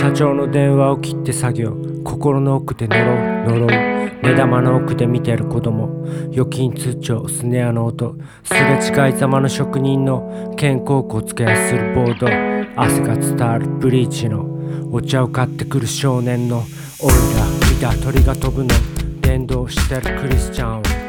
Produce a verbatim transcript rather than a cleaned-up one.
社長の電話を切って作業、心の奥で呪う呪う、目玉の奥で見てる子供、預金通帳スネアの音、すれ違いざまの職人の肩甲骨付け合いするボード、汗が伝わるブリーチのお茶を買ってくる少年のオイラ見た鳥が飛ぶの、電動してるクリスチャンを